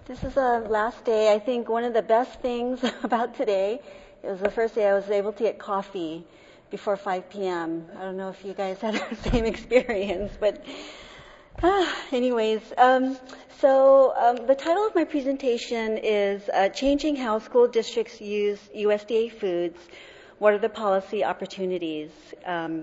This is the last day. I think one of the best things about today, it was the first day I was able to get coffee before 5 p.m. I don't know if you guys had the same experience, but anyways. The title of my presentation is Changing How School Districts Use USDA Foods. What are the policy opportunities? I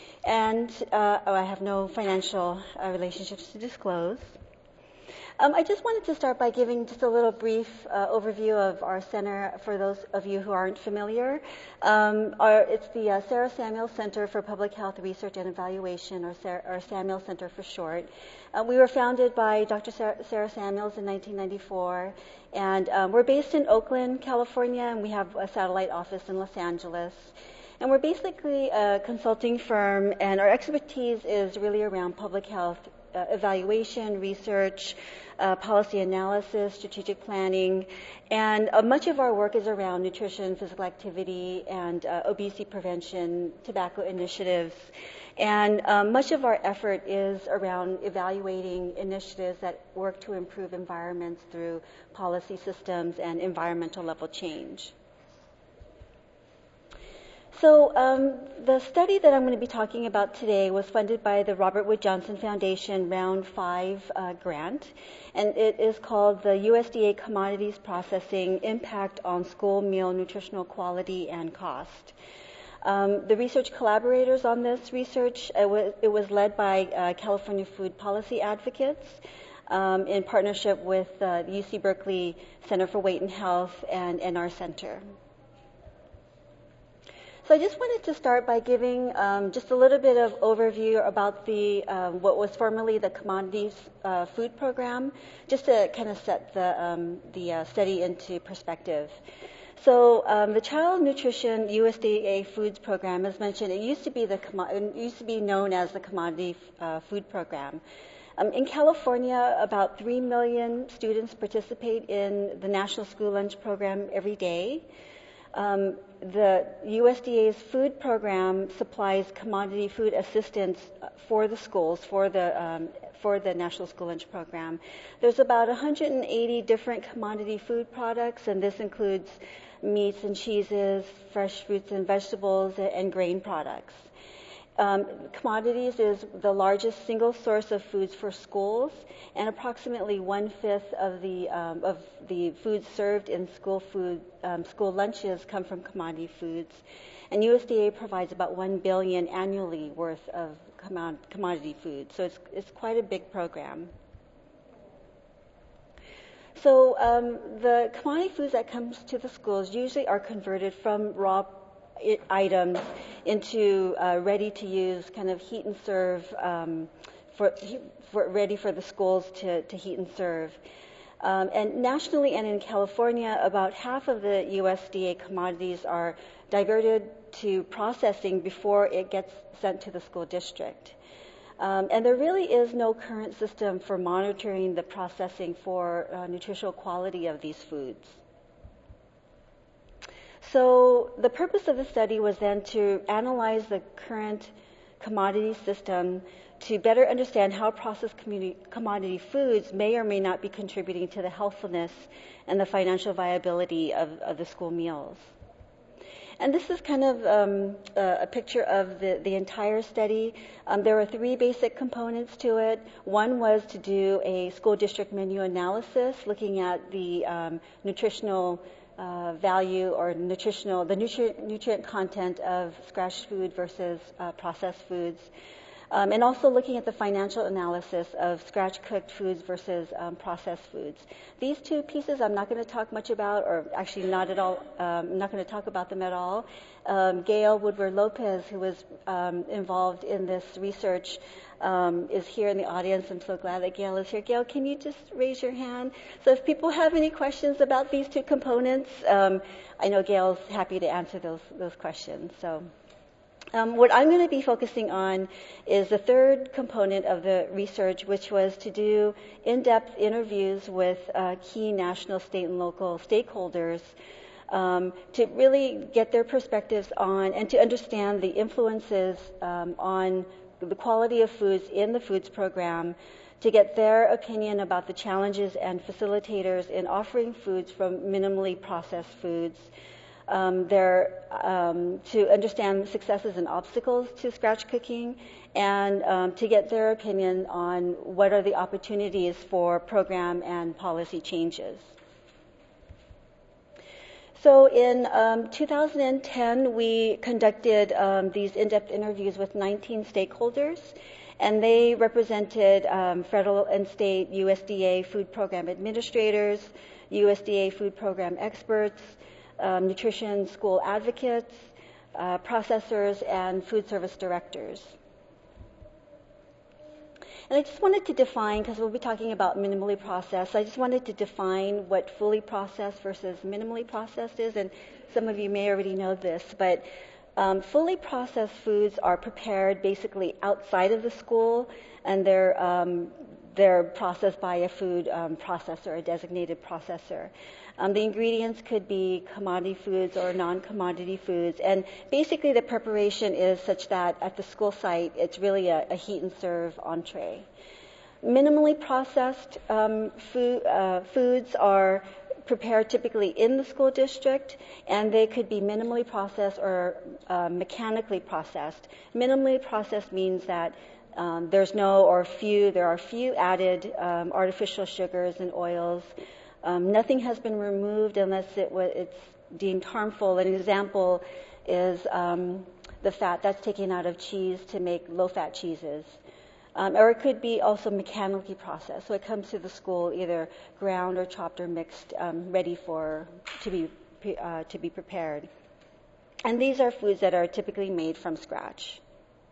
have no financial relationships to disclose. I just wanted to start by giving just a little brief overview of our center for those of you who aren't familiar. It's the Sarah Samuel Center for Public Health Research and Evaluation, or Samuel Center for short. We were founded by Dr. Sarah Samuels in 1994, and we're based in Oakland, California, and we have a satellite office in Los Angeles. And we're basically a consulting firm, and our expertise is really around public health evaluation, research, policy analysis, strategic planning, and much of our work is around nutrition, physical activity, and obesity prevention, tobacco initiatives. And much of our effort is around evaluating initiatives that work to improve environments through policy systems and environmental level change. So the study that I'm going to be talking about today was funded by the Robert Wood Johnson Foundation Round 5 grant, and it is called the USDA Commodities Processing Impact on School Meal Nutritional Quality and Cost. The research collaborators on this research, it was led by California Food Policy Advocates in partnership with the UC Berkeley Center for Weight and Health and our center. So I just wanted to start by giving just a little bit of overview about the what was formerly the Commodities Food Program, just to kind of set the study into perspective. So the Child Nutrition USDA Foods Program, as mentioned, it used to be known as the Commodity Food Program. In California, about 3 million students participate in the National School Lunch Program every day. The USDA's food program supplies commodity food assistance for the schools, for the National School Lunch Program. There's about 180 different commodity food products, and this includes meats and cheeses, fresh fruits and vegetables, and grain products. Commodities is the largest single source of foods for schools, and approximately 1/5 of the foods served in school lunches come from commodity foods. And USDA provides about $1 billion annually worth of commodity food, so it's quite a big program. So the commodity foods that comes to the schools usually are converted from raw items into ready-to-use, kind of heat and serve, ready for the schools to heat and serve. And nationally and in California, about half of the USDA commodities are diverted to processing before it gets sent to the school district. And there really is no current system for monitoring the processing for nutritional quality of these foods. So the purpose of the study was then to analyze the current commodity system to better understand how processed commodity foods may or may not be contributing to the healthfulness and the financial viability of the school meals. And this is kind of a picture of the entire study. There were 3 basic components to it. One was to do a school district menu analysis, looking at the nutritional value or the nutrient content of scratch food versus processed foods. And also looking at the financial analysis of scratch-cooked foods versus processed foods. These 2 pieces I'm not going to talk much about, or actually not at all. I'm not going to talk about them at all. Gail Woodward-Lopez, who was involved in this research, is here in the audience. I'm so glad that Gail is here. Gail, can you just raise your hand? So if people have any questions about these 2 components, I know Gail's happy to answer those questions. So. What I'm going to be focusing on is the 3rd component of the research, which was to do in-depth interviews with key national, state, and local stakeholders to really get their perspectives on and to understand the influences on the quality of foods in the foods program, to get their opinion about the challenges and facilitators in offering foods from minimally processed foods, to understand successes and obstacles to scratch cooking, and to get their opinion on what are the opportunities for program and policy changes. So in 2010, we conducted these in-depth interviews with 19 stakeholders, and they represented federal and state USDA food program administrators, USDA food program experts, nutrition school advocates, processors, and food service directors. And I just wanted to define, because we'll be talking about minimally processed, I just wanted to define what fully processed versus minimally processed is, and some of you may already know this, but fully processed foods are prepared basically outside of the school, and they're processed by a food processor, a designated processor. The ingredients could be commodity foods or non-commodity foods, and basically the preparation is such that at the school site it's really a heat and serve entree. Minimally processed foods are prepared typically in the school district, and they could be minimally processed or mechanically processed. Minimally processed means that there are few added artificial sugars and oils. Nothing has been removed unless it's deemed harmful. An example is the fat that's taken out of cheese to make low-fat cheeses. Or it could be also mechanically processed. So it comes to the school either ground or chopped or mixed, ready to be prepared. And these are foods that are typically made from scratch.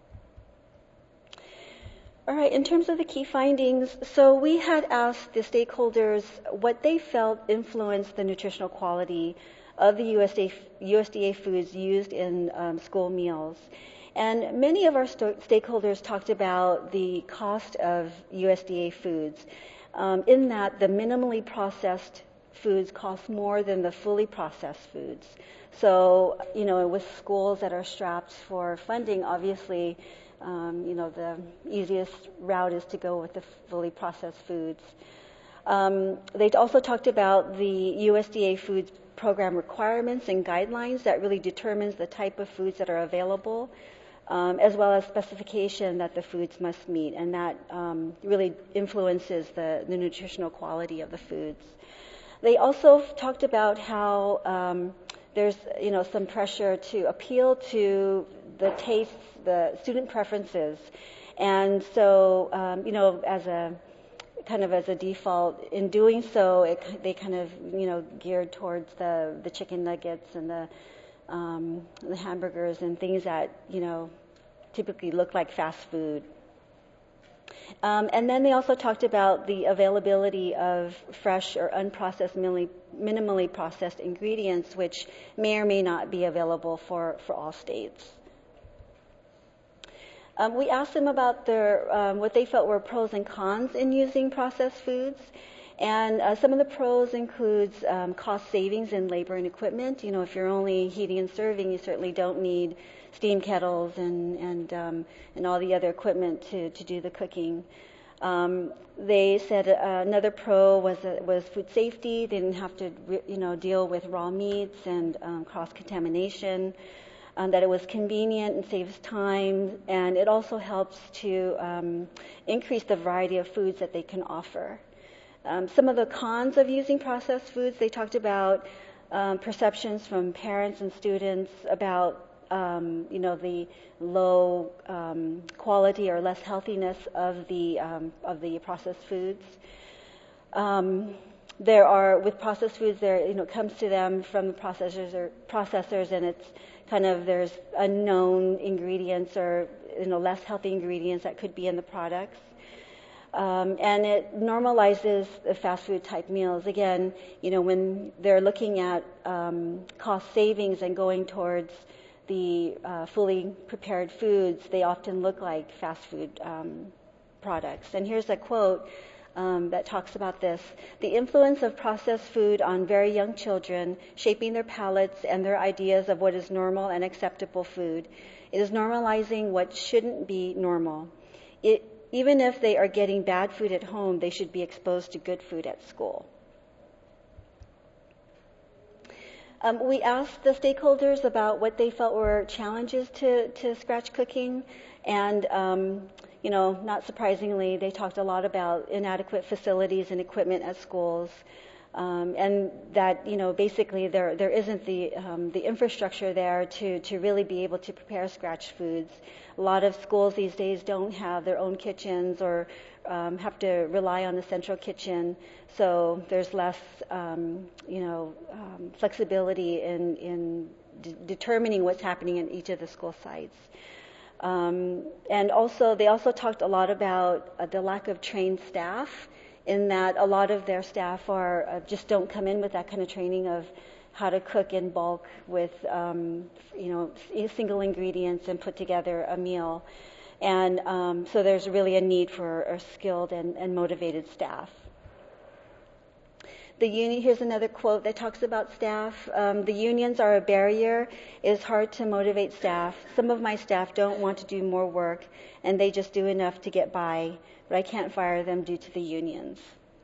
All right, in terms of the key findings, so we had asked the stakeholders what they felt influenced the nutritional quality of the USDA foods used in school meals. And many of our stakeholders talked about the cost of USDA foods, in that the minimally processed foods cost more than the fully processed foods. So, with schools that are strapped for funding, obviously, the easiest route is to go with the fully processed foods. They also talked about the USDA foods program requirements and guidelines that really determines the type of foods that are available, as well as specification that the foods must meet, and that really influences the nutritional quality of the foods. They also talked about how there's some pressure to appeal to the tastes, the student preferences, and so as a default in doing so, they kind of geared towards the chicken nuggets and the hamburgers and things that typically look like fast food. And then they also talked about the availability of fresh or unprocessed, minimally processed ingredients, which may or may not be available for all states. We asked them about what they felt were pros and cons in using processed foods. And some of the pros includes cost savings in labor and equipment. If you're only heating and serving, you certainly don't need steam kettles and all the other equipment to do the cooking. They said another pro was food safety. They didn't have to deal with raw meats and cross-contamination. That it was convenient and saves time, and it also helps to increase the variety of foods that they can offer. Some of the cons of using processed foods, they talked about perceptions from parents and students about the low quality or less healthiness of the processed foods. With processed foods, it comes to them from the processors, and it's there's unknown ingredients or less healthy ingredients that could be in the products. And it normalizes the fast food type meals. Again, when they're looking at cost savings and going towards the fully prepared foods, they often look like fast food products. And here's a quote that talks about this. The influence of processed food on very young children, shaping their palates and their ideas of what is normal and acceptable food. It is normalizing what shouldn't be normal. It even if they are getting bad food at home, they should be exposed to good food at school. We asked the stakeholders about what they felt were challenges to scratch cooking, and not surprisingly, they talked a lot about inadequate facilities and equipment at schools, and that basically there isn't the infrastructure there to really be able to prepare scratch foods. A lot of schools these days don't have their own kitchens or have to rely on the central kitchen, so there's less flexibility in determining what's happening in each of the school sites. And also, they also talked a lot about the lack of trained staff, in that a lot of their staff are just don't come in with that kind of training of how to cook in bulk with single ingredients and put together a meal. And so there's really a need for a skilled and motivated staff. Here's another quote that talks about staff. The unions are a barrier. It is hard to motivate staff. Some of my staff don't want to do more work, and they just do enough to get by, but I can't fire them due to the unions.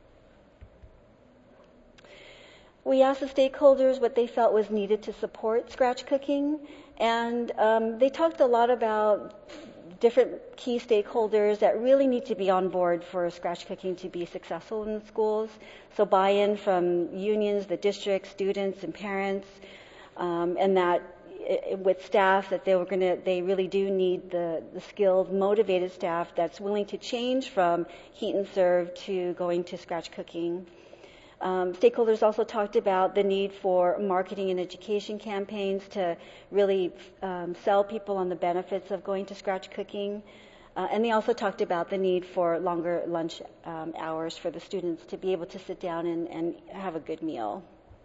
We asked the stakeholders what they felt was needed to support scratch cooking, and they talked a lot about different key stakeholders that really need to be on board for scratch cooking to be successful in the schools. So buy-in from unions, the district, students, and parents, and that with staff that they really do need the skilled, motivated staff that's willing to change from heat and serve to going to scratch cooking. Stakeholders also talked about the need for marketing and education campaigns to really sell people on the benefits of going to scratch cooking. And they also talked about the need for longer lunch hours for the students to be able to sit down and have a good meal.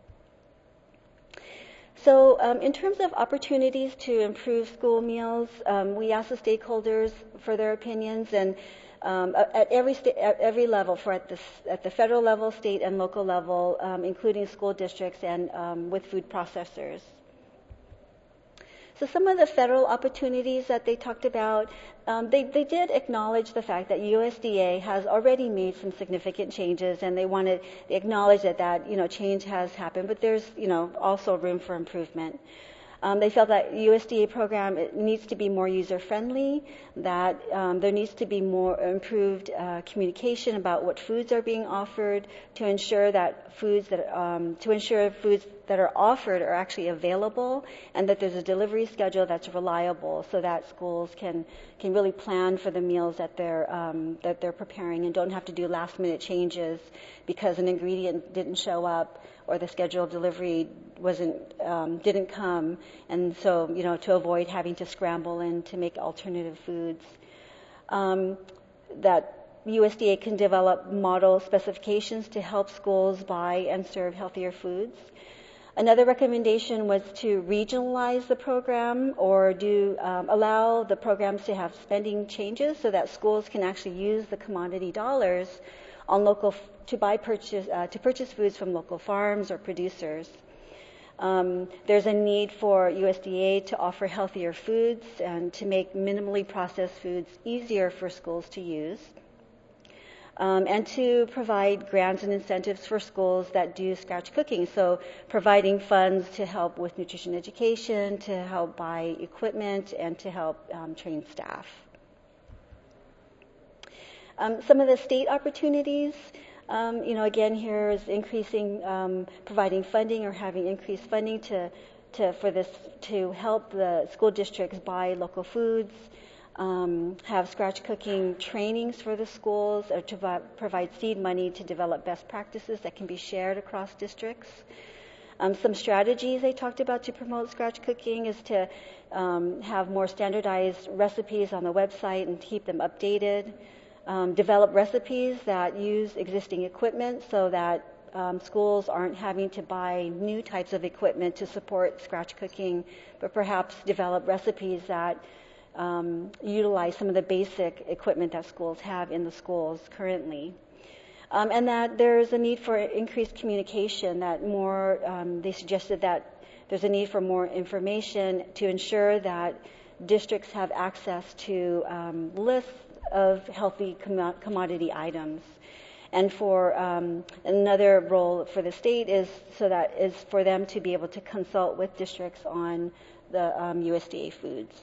So in terms of opportunities to improve school meals, we asked the stakeholders for their opinions, and at every level, at the federal level, state and local level, including school districts and with food processors. So some of the federal opportunities that they talked about, they did acknowledge the fact that USDA has already made some significant changes, and they acknowledge that change has happened, but there's also room for improvement. They felt that USDA program needs to be more user-friendly, that there needs to be more improved communication about what foods are being offered to ensure that foods that are offered are actually available, and that there's a delivery schedule that's reliable, so that schools can really plan for the meals that they're preparing and don't have to do last-minute changes because an ingredient didn't show up or the scheduled delivery didn't come, and so to avoid having to scramble and to make alternative foods. That USDA can develop model specifications to help schools buy and serve healthier foods. Another recommendation was to regionalize the program or allow the programs to have spending changes so that schools can actually use the commodity dollars on to purchase foods from local farms or producers. There's a need for USDA to offer healthier foods and to make minimally processed foods easier for schools to use. And to provide grants and incentives for schools that do scratch cooking. So providing funds to help with nutrition education, to help buy equipment, and to help train staff. Some of the state opportunities, again here is providing funding or having increased funding to help the school districts buy local foods. Have scratch cooking trainings for the schools, or to provide seed money to develop best practices that can be shared across districts. Some strategies they talked about to promote scratch cooking is to have more standardized recipes on the website and keep them updated. Develop recipes that use existing equipment so that schools aren't having to buy new types of equipment to support scratch cooking, but perhaps develop recipes that utilize some of the basic equipment that schools have in the schools currently. And that there's a need for increased communication, they suggested that there's a need for more information to ensure that districts have access to lists of healthy commodity items. And for another role for the state is for them to be able to consult with districts on the USDA foods.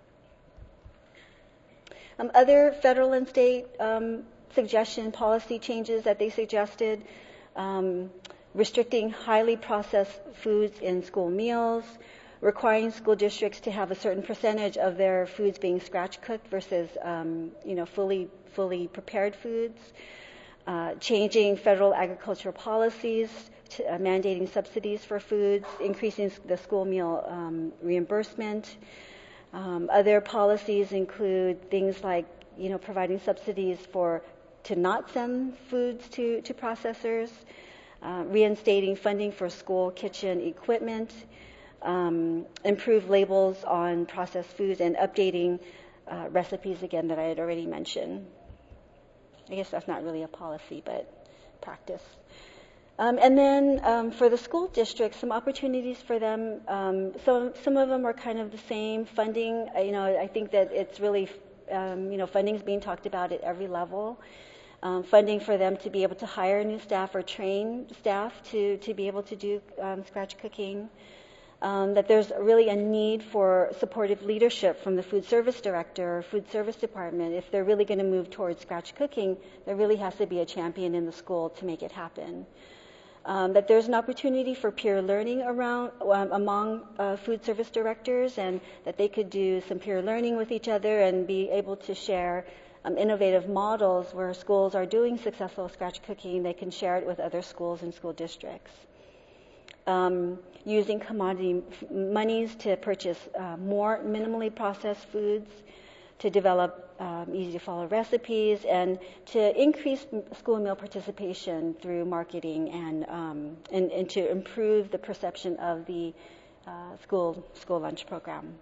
Other federal and state policy changes that they suggested, restricting highly processed foods in school meals, requiring school districts to have a certain percentage of their foods being scratch cooked versus fully prepared foods, changing federal agricultural policies, mandating subsidies for foods, increasing the school meal reimbursement. Other policies include things like providing subsidies to not send foods to processors, reinstating funding for school kitchen equipment, improve labels on processed foods, and updating recipes again that I had already mentioned. I guess that's not really a policy, but practice. And then for the school districts, some opportunities for them. Some of them are kind of the same. Funding, I think that it's really, funding is being talked about at every level. Funding for them to be able to hire new staff or train staff to be able to do scratch cooking. That there's really a need for supportive leadership from the food service director or food service department. If they're really going to move towards scratch cooking, there really has to be a champion in the school to make it happen. That there's an opportunity for peer learning among food service directors, and that they could do some peer learning with each other and be able to share innovative models where schools are doing successful scratch cooking. They can share it with other schools and school districts. Using commodity monies to purchase more minimally processed foods, to develop easy-to-follow recipes, and to increase school meal participation through marketing and to improve the perception of the school lunch program.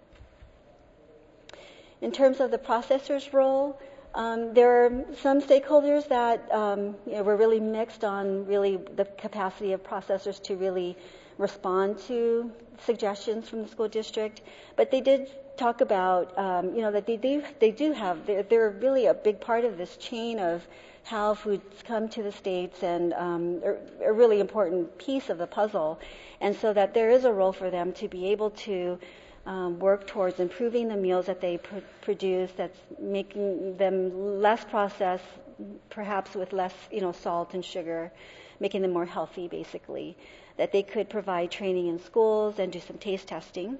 In terms of the processor's role, there are some stakeholders that were really mixed on really the capacity of processors to really respond to suggestions from the school district, but they did talk about that they're really a big part of this chain of how foods come to the states, and a really important piece of the puzzle, and so that there is a role for them to be able to work towards improving the meals that they produce, that's making them less processed, perhaps with less salt and sugar, making them more healthy basically. That they could provide training in schools and do some taste testing.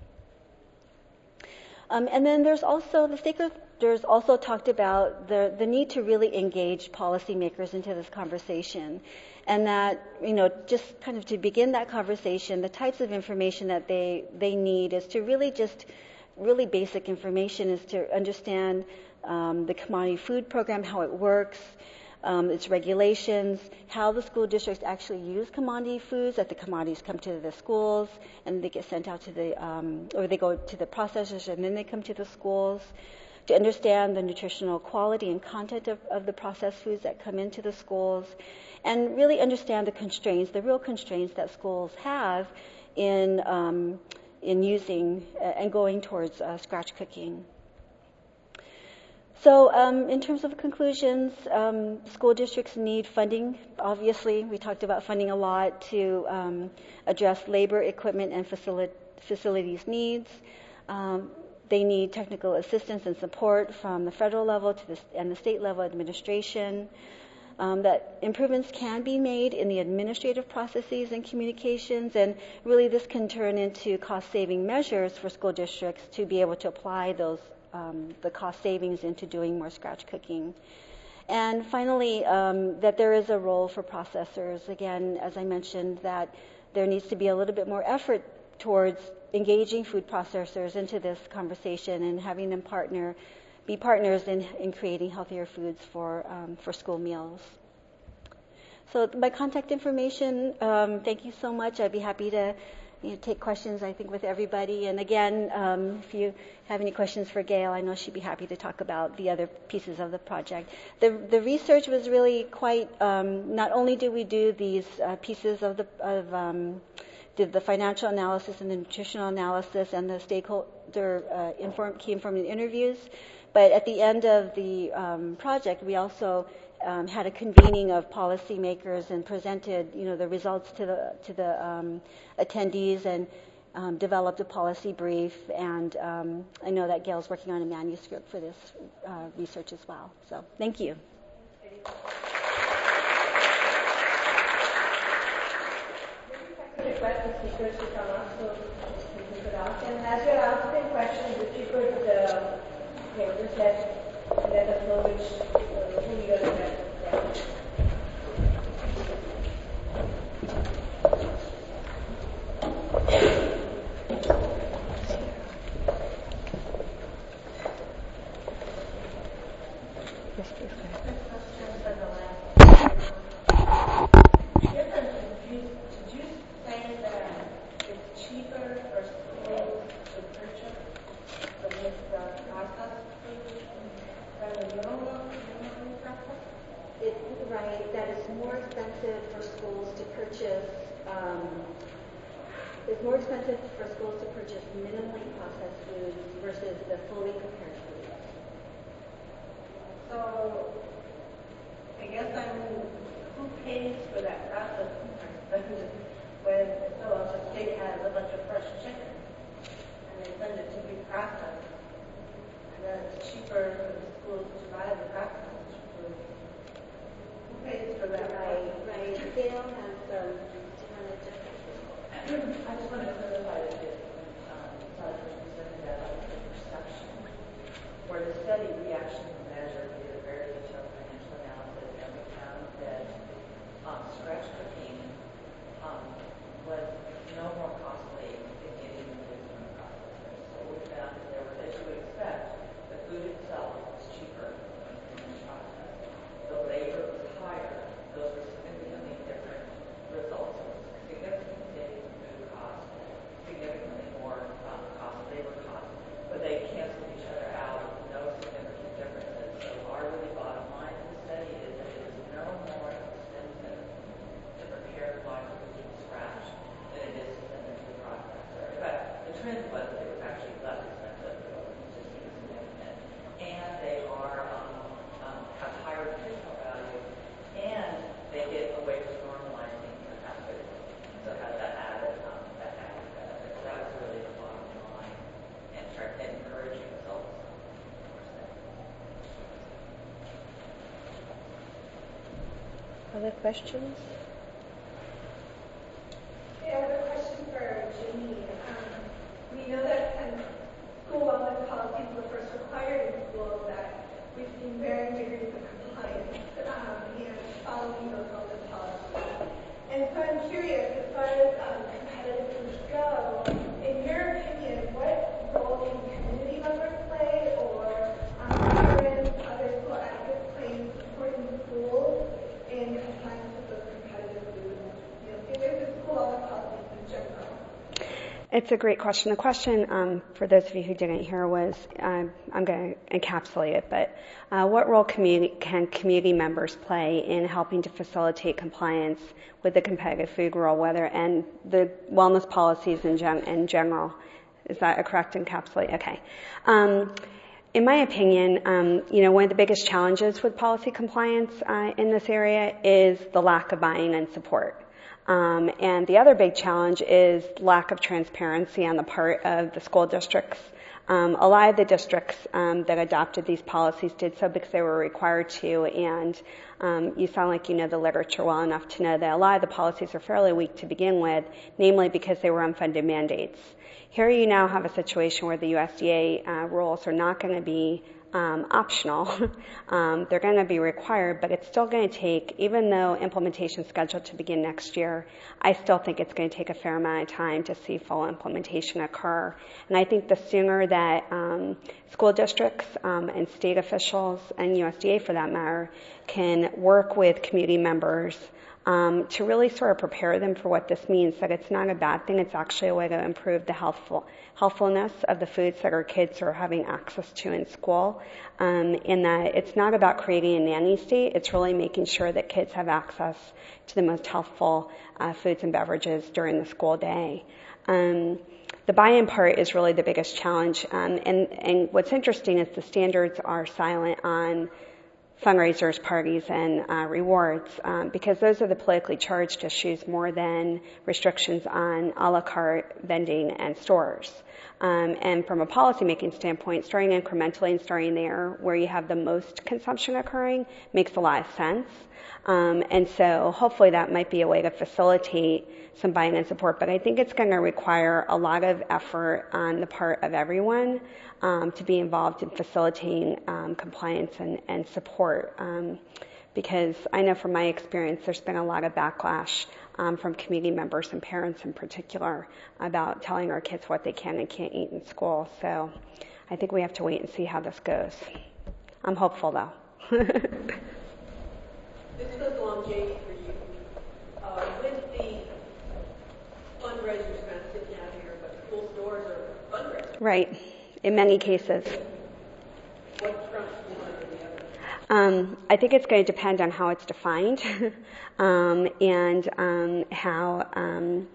And then there's also, the stakeholders also talked about the need to really engage policymakers into this conversation. And that, just kind of to begin that conversation, the types of information that they need is to really basic information is to understand the commodity food program, how it works, its regulations, how the school districts actually use commodity foods, that the commodities come to the schools and they get sent out to or they go to the processors and then they come to the schools, to understand the nutritional quality and content of the processed foods that come into the schools, and really understand the real constraints that schools have in using and going towards scratch cooking. So in terms of conclusions, school districts need funding. Obviously, we talked about funding a lot to address labor, equipment, and facilities needs. They need technical assistance and support from the federal level and the state level administration. That improvements can be made in the administrative processes and communications, and really this can turn into cost-saving measures for school districts to be able to apply the cost savings into doing more scratch cooking. And finally, that there is a role for processors. Again, as I mentioned, that there needs to be a little bit more effort towards engaging food processors into this conversation and having them be partners in creating healthier foods for school meals. So my contact information, thank you so much. I'd be happy to take questions, I think, with everybody. And again, if you have any questions for Gail, I know she'd be happy to talk about the other pieces of the project. The research was really quite, not only did we do these pieces did the financial analysis and the nutritional analysis and the stakeholder key informant interviews, But at the end of the project, we also had a convening of policymakers and presented, the results to the attendees and developed a policy brief. And I know that Gail's working on a manuscript for this research as well. So thank you. And as you're asking questions, if you could just let us know who you're addressing. Yes, please go ahead. Did you say that it's cheaper for schools to purchase the processed food than the normal process? It's right that it's more expensive for schools to purchase. It's more expensive for schools to purchase minimally processed foods versus the fully prepared foods. So, I guess who pays for that process? When so if a state has a bunch of fresh chicken and they send it to be processed, and then it's cheaper for the schools to buy the processed food. Who pays for that? Right. Gail has some differences. I just want to clarify that Dr. said that the perception. For the study, we actually measured, we did a very detailed financial analysis, and we found that scratch cooking was no more costly than getting the food from the processor. So we found that there was, as you would expect, the food itself was cheaper than the finished process. The labor was higher. Those were significantly different results. It was significant savings in food costs, significantly more labor costs, but they canceled each other out. No significant differences. So our really bottom line of the study is that it is no more expensive to prepare lots of food from scratch than it is to send it to the processor. In fact, the trend was that it was actually less expensive, but it was just significant. And they have higher nutritional value, and they get away from normalizing the fast food. So it has that added benefit. So that was really the bottom line, and encouraging results. Other questions? I have a question for Jamie. We know that school wellness policies were first required in schools, that we've seen varying degrees of compliance and following those wellness policies. And so I'm curious, as far as competitive foods go, in your opinion, what role can community members play, or parents, other school advocates play in supporting schools in compliance with those competitive foods? There's the school wellness policies in general. It's a great question. The question, for those of you who didn't hear, was, I'm going to encapsulate it, but what role can community members play in helping to facilitate compliance with the competitive food rule, and the wellness policies in general? Is that a correct encapsulate? Okay. In my opinion, one of the biggest challenges with policy compliance in this area is the lack of buy-in and support. And the other big challenge is lack of transparency on the part of the school districts. A lot of the districts that adopted these policies did so because they were required to, and you sound like you know the literature well enough to know that a lot of the policies are fairly weak to begin with, namely because they were unfunded mandates. Here you now have a situation where the USDA rules are not going to be optional. They're going to be required, but it's still going to take, even though implementation is scheduled to begin next year, I still think it's going to take a fair amount of time to see full implementation occur. And I think the sooner that school districts and state officials, and USDA for that matter, can work with community members to really sort of prepare them for what this means, that it's not a bad thing, it's actually a way to improve the healthfulness of the foods that our kids are having access to in school, in that it's not about creating a nanny state, it's really making sure that kids have access to the most healthful foods and beverages during the school day. The buy-in part is really the biggest challenge. And what's interesting is the standards are silent on fundraisers, parties, and rewards, because those are the politically charged issues more than restrictions on a la carte vending and stores. And from a policymaking standpoint, starting incrementally and starting there where you have the most consumption occurring makes a lot of sense. And so hopefully that might be a way to facilitate some buy-in and support. But I think it's going to require a lot of effort on the part of everyone to be involved in facilitating compliance and support. Because I know from my experience there's been a lot of backlash from community members and parents in particular about telling our kids what they can and can't eat in school. So I think we have to wait and see how this goes. I'm hopeful though. This goes along, Jamie, for you. When the fundraisers kind of sit down here, but school stores are fundraisers. Right, in many cases. What trumps one or the other? I think it's going to depend on how it's defined and how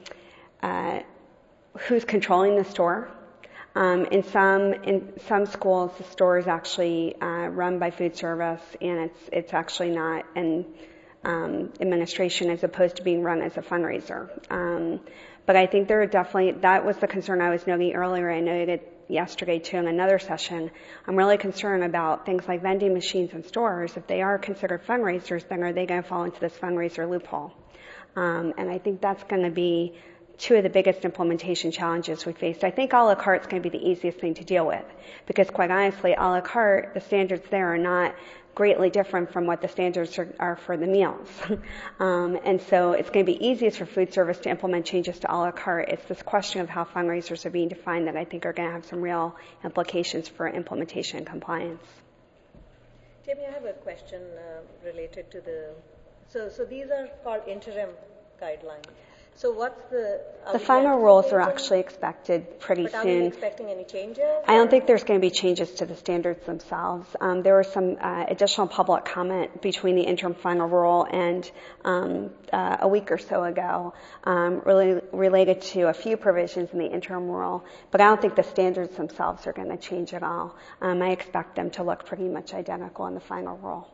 who's controlling the store. In some schools, the store is actually run by food service, and it's actually not an administration as opposed to being run as a fundraiser. But I think there are definitely, that was the concern I was noting earlier. I noted it yesterday too in another session. I'm really concerned about things like vending machines in stores. If they are considered fundraisers, then are they going to fall into this fundraiser loophole? And I think that's going to be two of the biggest implementation challenges we faced. I think a la carte is going to be the easiest thing to deal with because quite honestly, a la carte, the standards there are not greatly different from what the standards are for the meals. And so it's going to be easiest for food service to implement changes to a la carte. It's this question of how fundraisers are being defined that I think are going to have some real implications for implementation and compliance. Jamie, I have a question related to so these are called interim guidelines. So what's the final rules are actually expected pretty soon. But are we expecting any changes? I don't think there's going to be changes to the standards themselves. There was some additional public comment between the interim final rule and a week or so ago really related to a few provisions in the interim rule, but I don't think the standards themselves are going to change at all. I expect them to look pretty much identical in the final rule.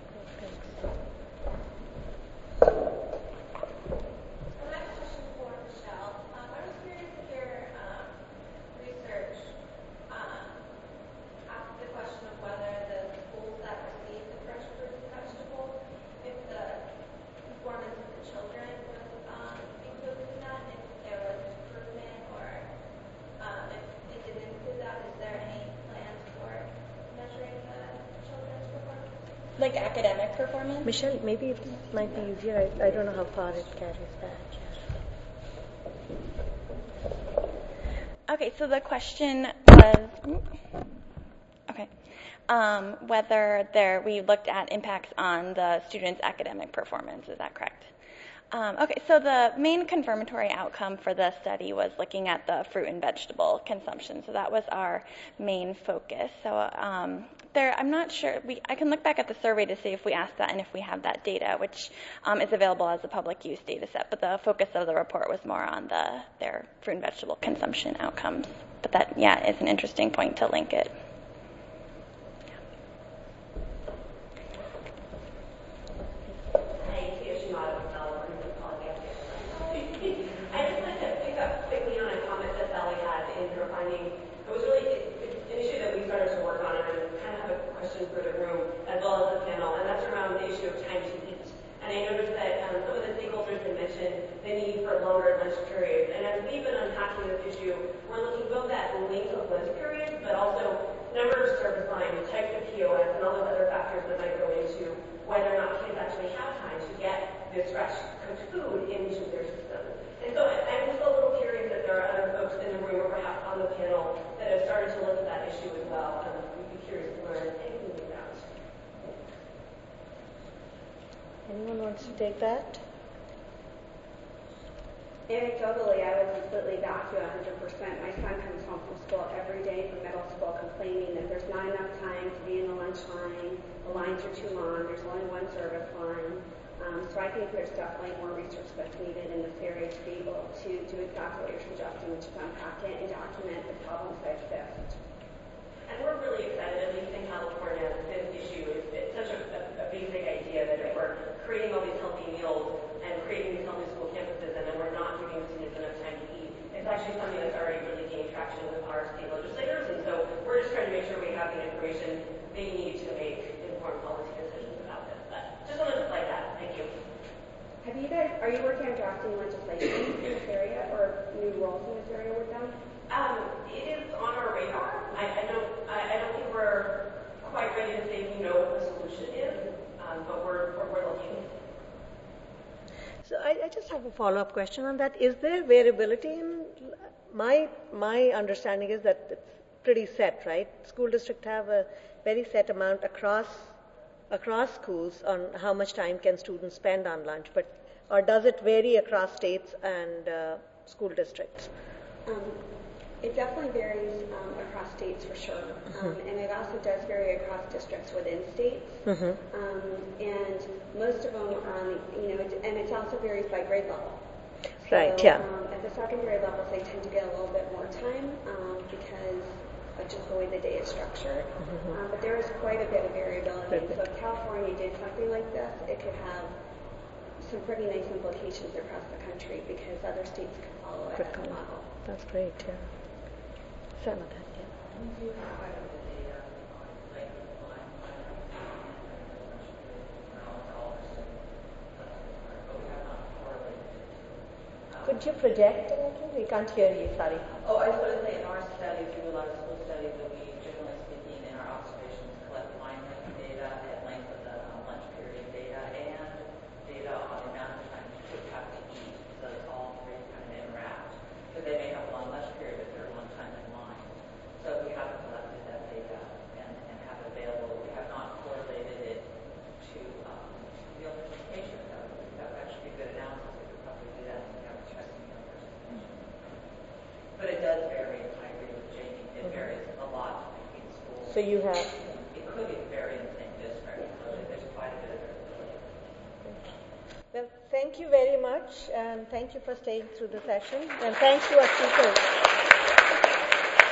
Like academic performance? Michelle, maybe it might be easier. I don't know how far it carries back. Okay, so the question was, whether we looked at impacts on the students' academic performance. Is that correct? Okay, so the main confirmatory outcome for the study was looking at the fruit and vegetable consumption. So that was our main focus. So I'm not sure. I can look back at the survey to see if we asked that and if we have that data, which is available as a public use data set. But the focus of the report was more on their fruit and vegetable consumption outcomes. But that, is an interesting point to link it. Anyone wants to take that? Anecdotally, I would completely back you 100%. My son comes home from school every day from middle school complaining that there's not enough time to be in the lunch line. The lines are too long. There's only one service line. So So I think there's definitely more research that's needed in this area to be able to do exactly what you're suggesting, which is unpack it and document the problems that exist. And we're really excited, at least in California, this issue is it's such a basic idea that if we're creating all these healthy meals and creating these healthy school campuses and then we're not giving students enough time to eat, it's actually something that's already really gained traction with our state legislators. And so we're just trying to make sure we have the information they need to make informed policy decisions about this. But just wanted to flag that. Thank you. Are you working on drafting legislation in this area or new roles in this area with them? It is on our radar. I don't think we're quite ready to say we know what the solution is, but we're looking. So I just have a follow-up question on that. Is there variability in my understanding is that it's pretty set, right? School districts have a very set amount across schools on how much time can students spend on lunch, or does it vary across states and school districts? It definitely varies across states for sure, and it also does vary across districts within states. And most of them are on the, and it also varies by grade level. So, right. Yeah. At the secondary levels, they tend to get a little bit more time because of just the way the day is structured. But there is quite a bit of variability. And so if California did something like this, it could have some pretty nice implications across the country because other states could follow it as a model. That's great. Yeah. Some of that. Yeah. We do have quite a bit of data on like line but we have not correlated it. Could you project a little? We can't hear you. Sorry. Oh, I was going to say in our studies, we do a lot of school studies, and we generally speaking in our observations collect line length data and length of the lunch period data and data on the amount of time kids have to eat. So it's all three kind of interact. Because they may have a long lunch period, but they're a long time in line. So we haven't collected that data and have it available. We have not correlated it to meal participation. That would actually be a good analysis. We could probably do that when we have stressing meal participation. But it does vary. I agree with Jamie. It varies a lot between schools. So you have. It could vary in the same district. There's quite a bit of variability. Well, thank you very much, and thank you for staying through the session, and thanks to our speakers.